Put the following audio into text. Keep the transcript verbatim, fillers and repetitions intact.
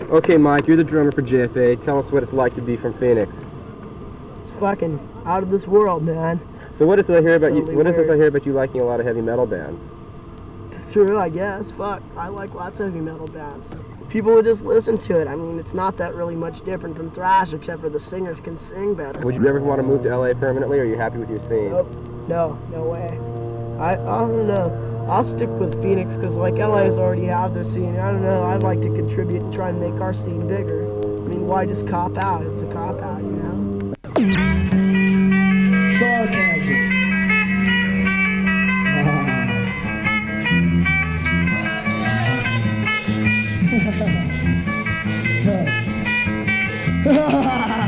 Okay, Mike, you're the drummer for J F A. Tell us what it's like to be from Phoenix. It's fucking out of this world, man. So what is this I hear It's about you? totally What is this I weird. hear about you liking a lot of heavy metal bands? It's true, I guess. Fuck, I like lots of heavy metal bands. People would just listen to it. I mean, it's not that really much different from thrash, except for the singers can sing better. Would you ever want to move to L A permanently, or are you happy with your scene? Nope. No, no way. I, I don't know. I'll stick with Phoenix because like L A's already have their scene. I don't know. I'd like to contribute and try and make our scene bigger. I mean, why just cop out? It's a cop out, you know? Sarcasm. Ha ha ha.